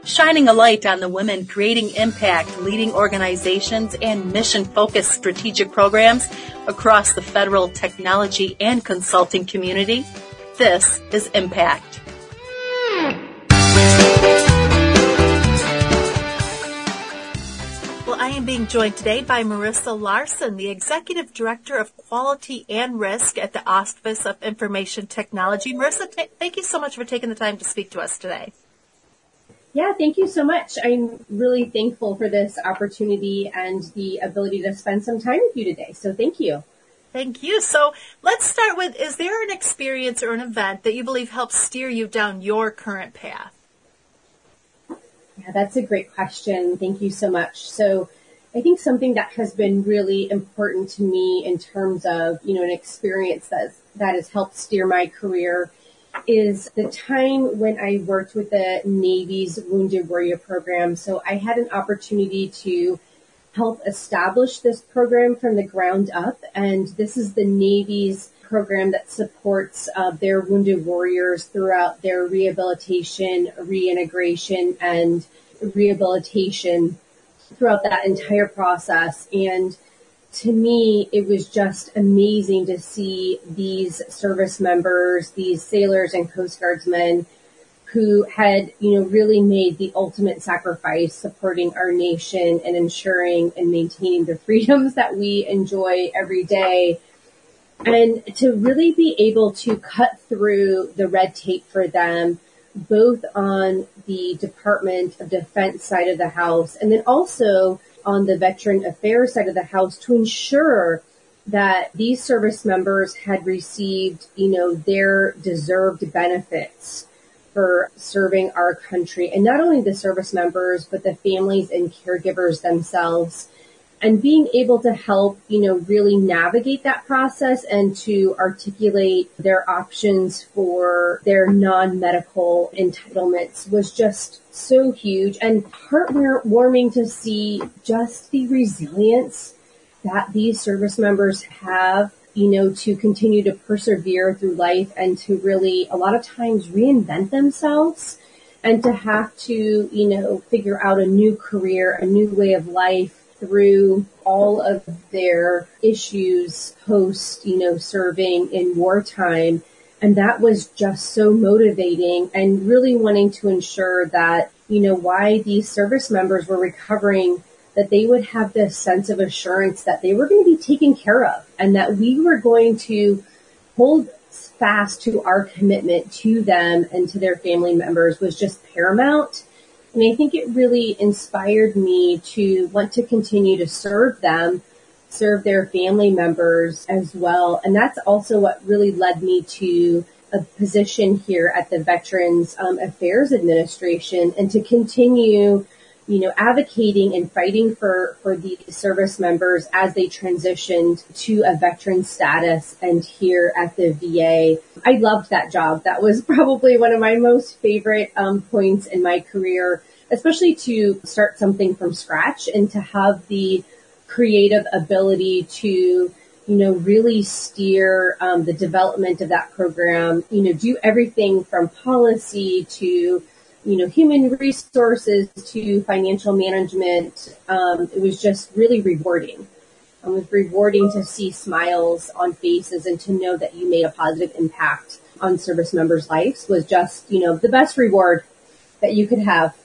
shining a light on the women creating impact, leading organizations, and mission-focused strategic programs across the federal technology and consulting community. This is Impact. Well, I am being joined today by Marissa Larson, the Executive Director of Quality and Risk at the Office of Information Technology. Marissa, thank you so much for taking the time to speak to us today. Yeah, thank you so much. I'm really thankful for this opportunity and the ability to spend some time with you today. So thank you. Thank you. So let's start with, is there an experience or an event that you believe helps steer you down your current path? Yeah, that's a great question. Thank you so much. So I think something that has been really important to me in terms of, an experience that has helped steer my career is the time when I worked with the Navy's Wounded Warrior program. So I had an opportunity to help establish this program from the ground up. And this is the Navy's program that supports their wounded warriors throughout their rehabilitation, reintegration, and rehabilitation throughout that entire process. And to me, it was just amazing to see these service members, these sailors and Coast Guardsmen who had, really made the ultimate sacrifice supporting our nation and ensuring and maintaining the freedoms that we enjoy every day. And to really be able to cut through the red tape for them, both on the Department of Defense side of the house and then also on the Veteran Affairs side of the house to ensure that these service members had received, their deserved benefits for serving our country. And not only the service members, but the families and caregivers themselves. And being able to help, really navigate that process and to articulate their options for their non-medical entitlements was just so huge and heartwarming to see just the resilience that these service members have, to continue to persevere through life and to really, a lot of times, reinvent themselves and to have to, figure out a new career, a new way of life through all of their issues post, serving in wartime. And that was just so motivating and really wanting to ensure that, why these service members were recovering, that they would have this sense of assurance that they were going to be taken care of and that we were going to hold fast to our commitment to them and to their family members was just paramount. And I think it really inspired me to want to continue to serve them, serve their family members as well. And that's also what really led me to a position here at the Veterans Affairs Administration and to continue, advocating and fighting for the service members as they transitioned to a veteran status and here at the VA. I loved that job. That was probably one of my most favorite points in my career, especially to start something from scratch and to have the creative ability to, really steer the development of that program, do everything from policy to human resources to financial management. It was just really rewarding. It was rewarding to see smiles on faces and to know that you made a positive impact on service members' lives was just, the best reward that you could have.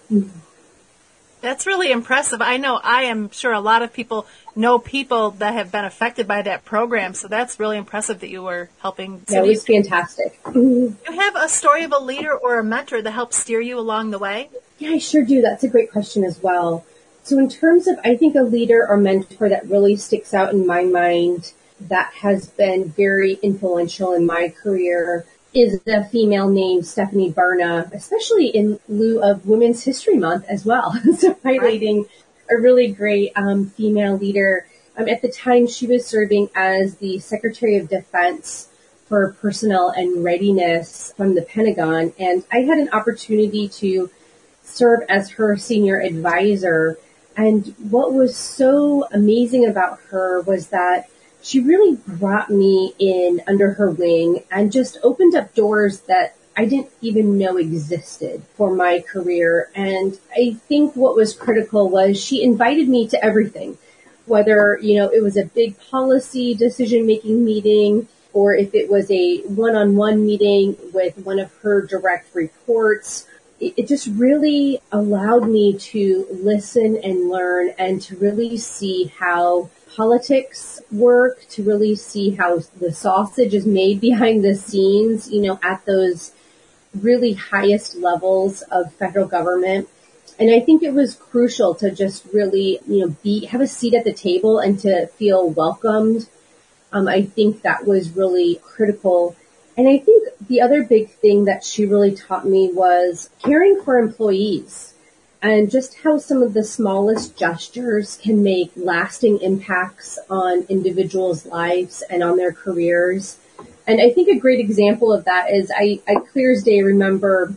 That's really impressive. I am sure a lot of people know people that have been affected by that program. So that's really impressive that you were helping. Yeah, it was fantastic. Do you have a story of a leader or a mentor that helped steer you along the way? Yeah, I sure do. That's a great question as well. So in terms of, I think a leader or mentor that really sticks out in my mind that has been very influential in my career is a female named Stephanie Barna, especially in lieu of Women's History Month as well. So highlighting a really great female leader. At the time, she was serving as the Secretary of Defense for Personnel and Readiness from the Pentagon. And I had an opportunity to serve as her senior advisor. And what was so amazing about her was that she really brought me in under her wing and just opened up doors that I didn't even know existed for my career. And I think what was critical was she invited me to everything, whether, it was a big policy decision-making meeting or if it was a one-on-one meeting with one of her direct reports. It just really allowed me to listen and learn and to really see how politics work, to really see how the sausage is made behind the scenes, at those really highest levels of federal government. And I think it was crucial to just really, have a seat at the table and to feel welcomed. I think that was really critical. And I think the other big thing that she really taught me was caring for employees and just how some of the smallest gestures can make lasting impacts on individuals' lives and on their careers. And I think a great example of that is I clear as day remember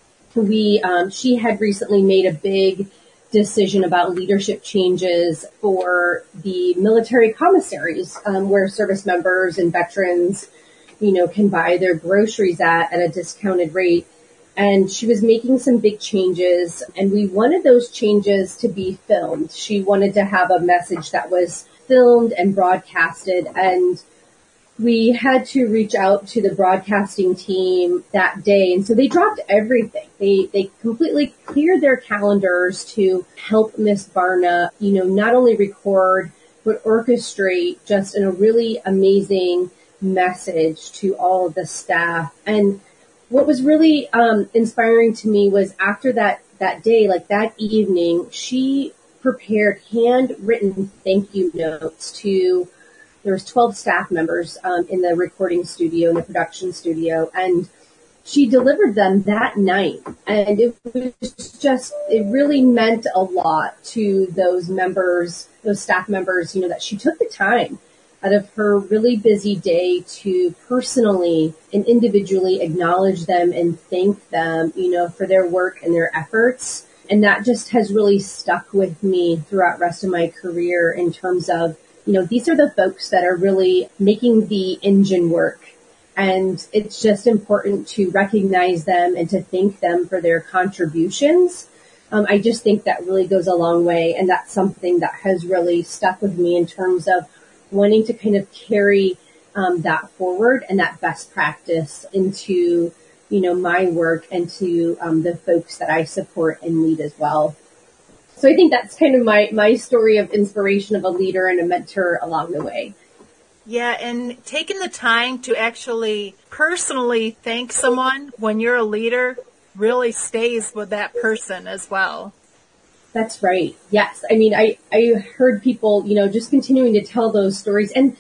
she had recently made a big decision about leadership changes for the military commissaries, where service members and veterans, can buy their groceries at a discounted rate. And she was making some big changes, and we wanted those changes to be filmed. She wanted to have a message that was filmed and broadcasted, and we had to reach out to the broadcasting team that day. And so they dropped everything. They completely cleared their calendars to help Miss Barna, not only record, but orchestrate just in a really amazing message to all of the staff. And what was really inspiring to me was after that day, like that evening, she prepared handwritten thank you notes to, there was 12 staff members in the recording studio, in the production studio, and she delivered them that night. And it really meant a lot to those members, those staff members, that she took the time out of her really busy day to personally and individually acknowledge them and thank them, for their work and their efforts. And that just has really stuck with me throughout the rest of my career in terms of, these are the folks that are really making the engine work. And it's just important to recognize them and to thank them for their contributions. I just think that really goes a long way. And that's something that has really stuck with me in terms of wanting to kind of carry that forward and that best practice into, my work and to the folks that I support and lead as well. So I think that's kind of my story of inspiration of a leader and a mentor along the way. Yeah, and taking the time to actually personally thank someone when you're a leader really stays with that person as well. That's right. Yes. I mean, I heard people, just continuing to tell those stories. And,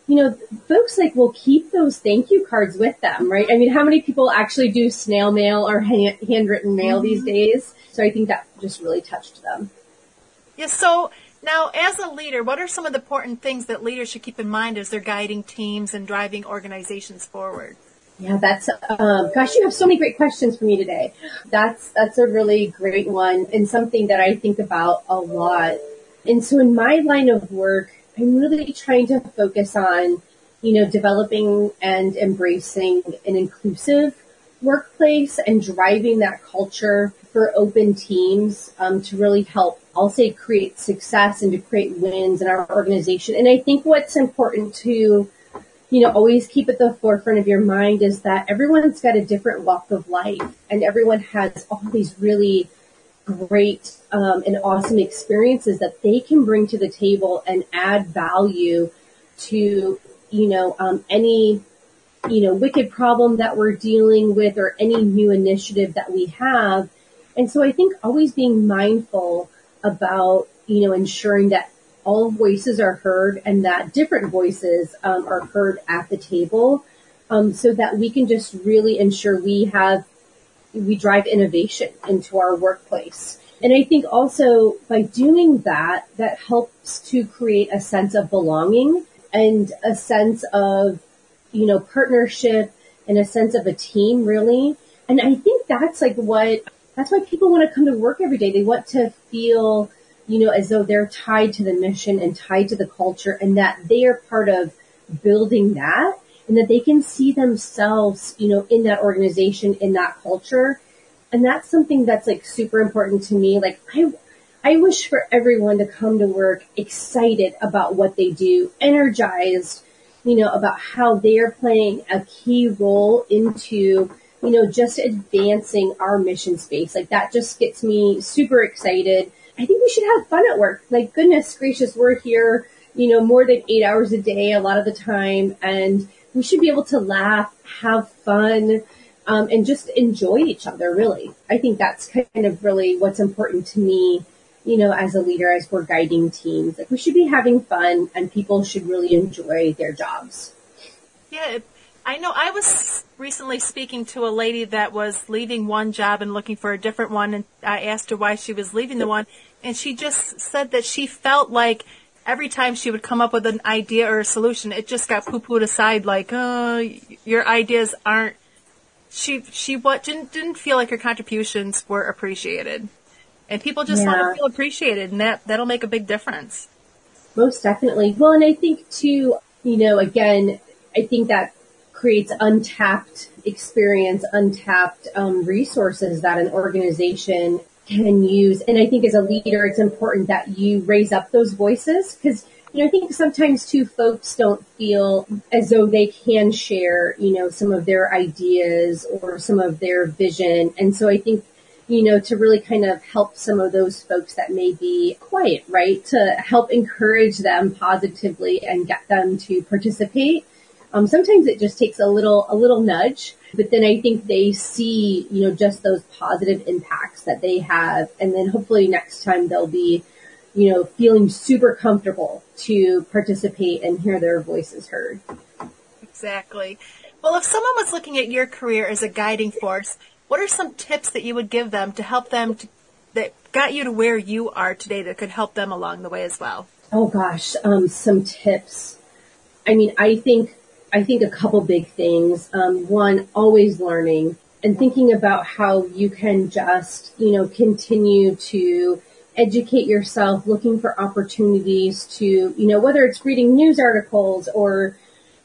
folks will keep those thank you cards with them, right? I mean, how many people actually do snail mail or handwritten mail these days? So I think that just really touched them. Yeah. So now, as a leader, what are some of the important things that leaders should keep in mind as they're guiding teams and driving organizations forward? Yeah, that's, you have so many great questions for me today. That's a really great one and something that I think about a lot. And so in my line of work, I'm really trying to focus on, developing and embracing an inclusive workplace and driving that culture for open teams, to really help, I'll say, create success and to create wins in our organization. And I think what's important to always keep at the forefront of your mind is that everyone's got a different walk of life and everyone has all these really great and awesome experiences that they can bring to the table and add value to, any, wicked problem that we're dealing with or any new initiative that we have. And so I think always being mindful about, ensuring that all voices are heard and that different voices are heard at the table, so that we can just really ensure we drive innovation into our workplace. And I think also by doing that, that helps to create a sense of belonging and a sense of, partnership and a sense of a team, really. And I think that's why people want to come to work every day. They want to feel, as though they're tied to the mission and tied to the culture and that they are part of building that. and that they can see themselves, in that organization, in that culture. And that's something that's like super important to me. Like I wish for everyone to come to work excited about what they do, energized, about how they're playing a key role into, just advancing our mission space. Like that just gets me super excited. I think we should have fun at work. Like, goodness gracious, we're here, more than 8 hours a day a lot of the time. And we should be able to laugh, have fun, and just enjoy each other, really. I think that's kind of really what's important to me, as a leader, as we're guiding teams. Like, we should be having fun, and people should really enjoy their jobs. Yeah, I know. I was recently speaking to a lady that was leaving one job and looking for a different one, and I asked her why she was leaving the one, and she just said that she felt like every time she would come up with an idea or a solution, it just got poo-pooed aside, like, oh, your ideas aren't. She didn't feel like her contributions were appreciated, and people just want to feel appreciated, and that'll make a big difference. Most definitely. Well, and I think too, again, I think that creates untapped experience, untapped resources that an organization can use. And I think as a leader, it's important that you raise up those voices, because I think sometimes too folks don't feel as though they can share, some of their ideas or some of their vision. And so I think, to really kind of help some of those folks that may be quiet, right? To help encourage them positively and get them to participate. Sometimes it just takes a little nudge, but then I think they see, just those positive impacts that they have. And then hopefully next time they'll be, feeling super comfortable to participate and hear their voices heard. Exactly. Well, if someone was looking at your career as a guiding force, what are some tips that you would give them to help them that got you to where you are today that could help them along the way as well? Oh gosh, some tips. I mean, I think a couple big things. One, always learning and thinking about how you can just, continue to educate yourself, looking for opportunities to, whether it's reading news articles or,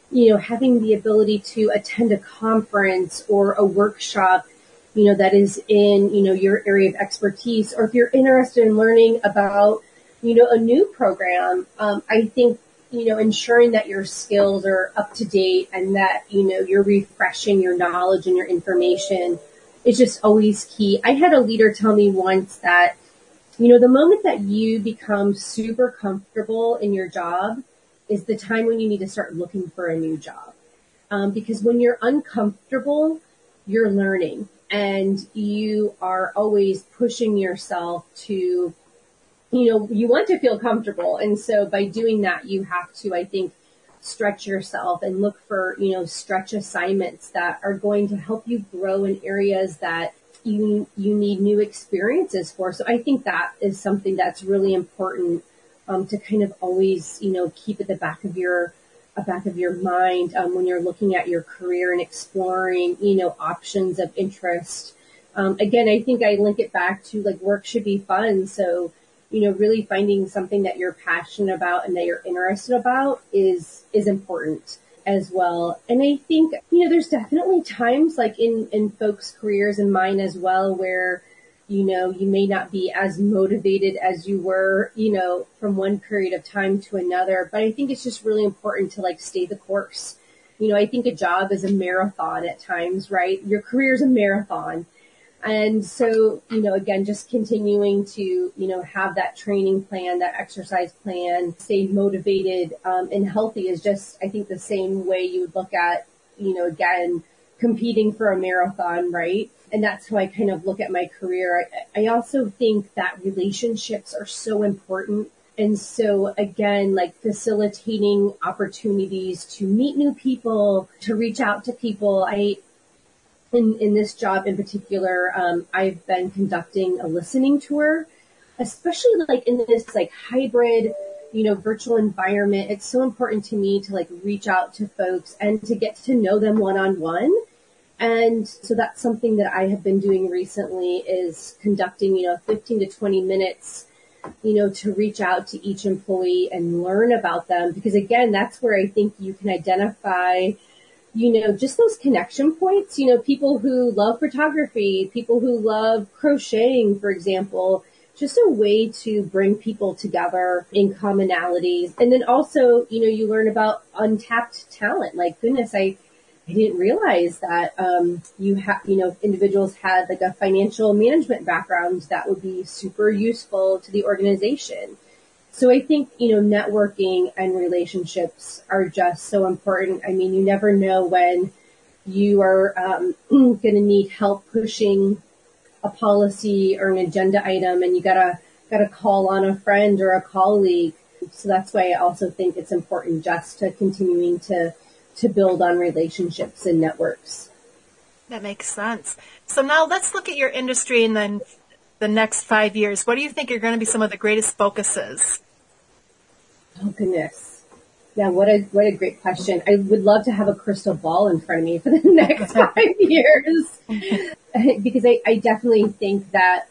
having the ability to attend a conference or a workshop, that is in, your area of expertise, or if you're interested in learning about, a new program, I think, ensuring that your skills are up to date and that, you're refreshing your knowledge and your information is just always key. I had a leader tell me once that, the moment that you become super comfortable in your job is the time when you need to start looking for a new job. Because when you're uncomfortable, you're learning and you are always pushing yourself to, you want to feel comfortable. And so by doing that, you have to, I think, stretch yourself and look for, stretch assignments that are going to help you grow in areas that you need new experiences for. So I think that is something that's really important to kind of always, keep at the back of your mind when you're looking at your career and exploring, options of interest. Again, I think I link it back to like work should be fun. So, really finding something that you're passionate about and that you're interested about is important as well. And I think, there's definitely times like in folks' careers and mine as well, where, you may not be as motivated as you were, from one period of time to another. But I think it's just really important to like stay the course. I think a job is a marathon at times, right? Your career is a marathon. And so, again, just continuing to, have that training plan, that exercise plan, stay motivated and healthy is just, I think, the same way you would look at, again, competing for a marathon, right? And that's how I kind of look at my career. I also think that relationships are so important. And so, again, like facilitating opportunities to meet new people, to reach out to people. In this job in particular, I've been conducting a listening tour, especially like in this like hybrid, virtual environment. It's so important to me to like reach out to folks and to get to know them one-on-one. And so that's something that I have been doing recently is conducting, 15 to 20 minutes, to reach out to each employee and learn about them. Because again, that's where I think you can identify just those connection points, people who love photography, people who love crocheting, for example, just a way to bring people together in commonalities. And then also, you learn about untapped talent. Like, goodness, I didn't realize that, individuals had like a financial management background that would be super useful to the organization. So I think, networking and relationships are just so important. I mean, you never know when you are going to need help pushing a policy or an agenda item, and you gotta call on a friend or a colleague. So that's why I also think it's important just to continuing to build on relationships and networks. That makes sense. So now let's look at your industry and then the next 5 years. What do you think are going to be some of the greatest focuses? Oh, goodness. Yeah, what a great question. I would love to have a crystal ball in front of me for the next 5 years. Because I definitely think that,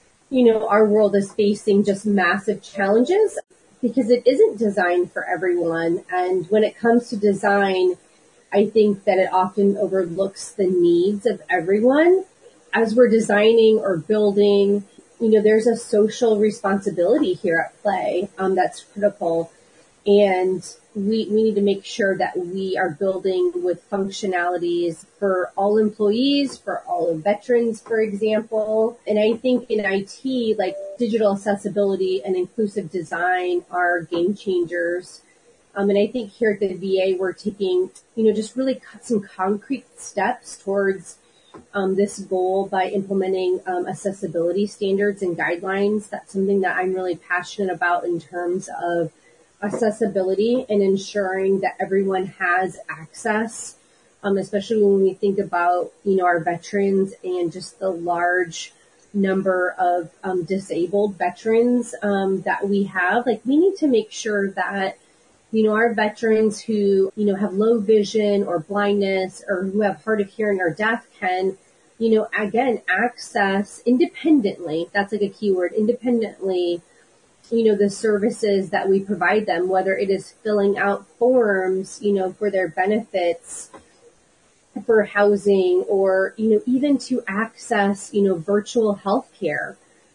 our world is facing just massive challenges because it isn't designed for everyone. And when it comes to design, I think that it often overlooks the needs of everyone. As we're designing or building, there's a social responsibility here at play that's critical. And we need to make sure that we are building with functionalities for all employees, for all veterans, for example. And I think in IT, like digital accessibility and inclusive design are game changers. And I think here at the VA, we're taking, just really some concrete steps towards this goal by implementing accessibility standards and guidelines. That's something that I'm really passionate about in terms of accessibility and ensuring that everyone has access, especially when we think about, our veterans and just the large number of disabled veterans that we have. Like, we need to make sure that, our veterans who, have low vision or blindness or who have hard of hearing or deaf can, again, access independently. That's like a keyword, independently, the services that we provide them, whether it is filling out forms, for their benefits, for housing, or, even to access, virtual health care.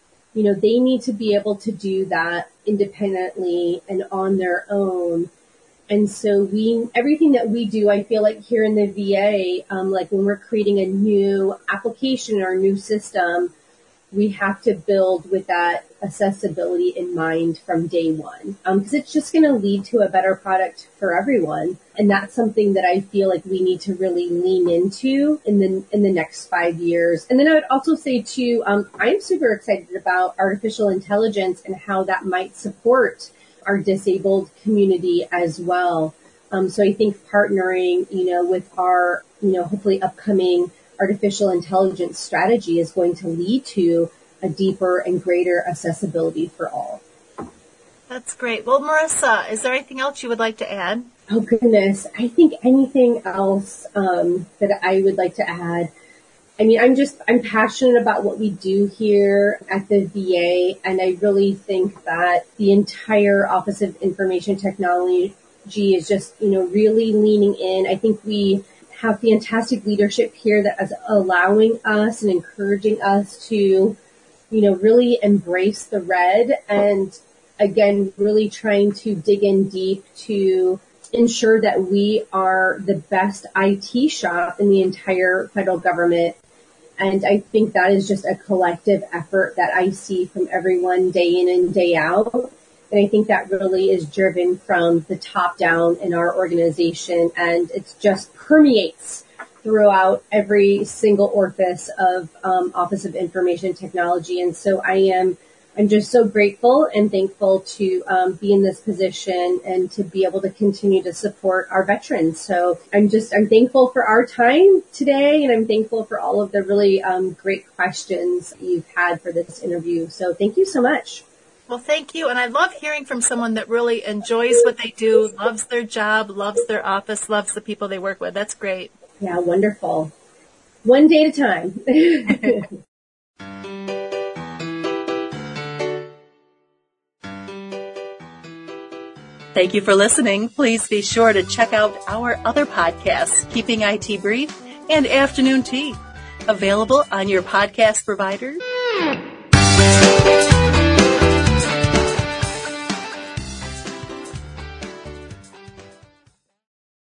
They need to be able to do that independently and on their own. And so everything that we do, I feel like here in the VA, like when we're creating a new application or a new system, we have to build with that accessibility in mind from day one, because it's just going to lead to a better product for everyone. And that's something that I feel like we need to really lean into in the next 5 years. And then I would also say too, I'm super excited about artificial intelligence and how that might support our disabled community as well. So I think partnering, with our, hopefully upcoming artificial intelligence strategy is going to lead to a deeper and greater accessibility for all. That's great. Well, Marissa, is there anything else you would like to add? Oh, goodness. I think anything else that I would like to add. I mean, I'm passionate about what we do here at the VA, and I really think that the entire Office of Information Technology is just, really leaning in. I think we have fantastic leadership here that is allowing us and encouraging us to, really embrace the red, and again, really trying to dig in deep to ensure that we are the best IT shop in the entire federal government. And I think that is just a collective effort that I see from everyone day in and day out. And I think that really is driven from the top down in our organization, and it just permeates throughout every single orifice of Office of Information Technology. And so I'm just so grateful and thankful to be in this position and to be able to continue to support our veterans. So I'm thankful for our time today, and I'm thankful for all of the really great questions you've had for this interview. So thank you so much. Well, thank you. And I love hearing from someone that really enjoys what they do, loves their job, loves their office, loves the people they work with. That's great. Yeah, wonderful. One day at a time. Thank you for listening. Please be sure to check out our other podcasts, Keeping IT Brief and Afternoon Tea, available on your podcast provider